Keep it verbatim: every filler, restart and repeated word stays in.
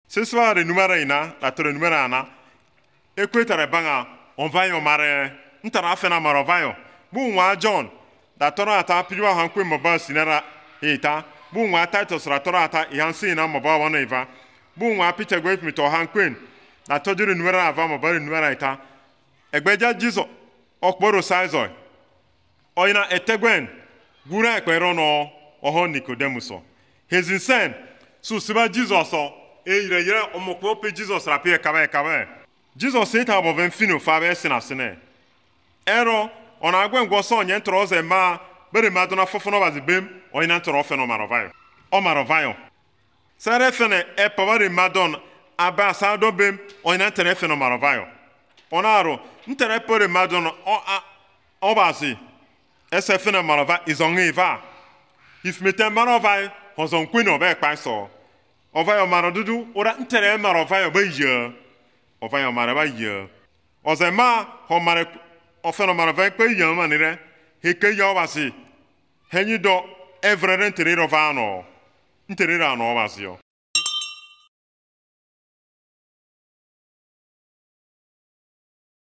Ce soir, le numéro ina, la tore numéro ana. Ekwetare banga, on va y mare. Ntara afena marovayo. Bu nwa John, da toro ata piliwa hankwe mobile sinera eta. Bu nwa Titus la toro ata ihansi ina mobile wana iva. Bu nwa Peter Gwet mito hankwen. Da tojuru numéro ava mobile numéro eta. Egbeja jizo. Okporo saizo. Oyina etegwen. Gura ekwero no oho Nicodemuso. Hezinsen. Su siba Jesus o. E yire yire omokwo pe Jesus rapie kabe kabe. Jesus eta abo venfino fabe sina sine. Ero ona agwen gwoso onye ntoro oze ma bere madona fofono bazibem oyina ntoro ofeno marovayo. O marovayo. Sare fene e pawari madon aba sado bem oyina ntere feno marovayo. Onaro ntere pere madon o a obasi. Ese fene marova izongi va. If mete marovayo hozon kwino be kpanso. Ovayo marodudu ora ntere marovayo be ye. Ovayo marava ye. Ozema ho mare ofeno marava pe ye manire. Heke ye obasi. Henyi do evrere ntere rovano. Ntere rano obasi yo.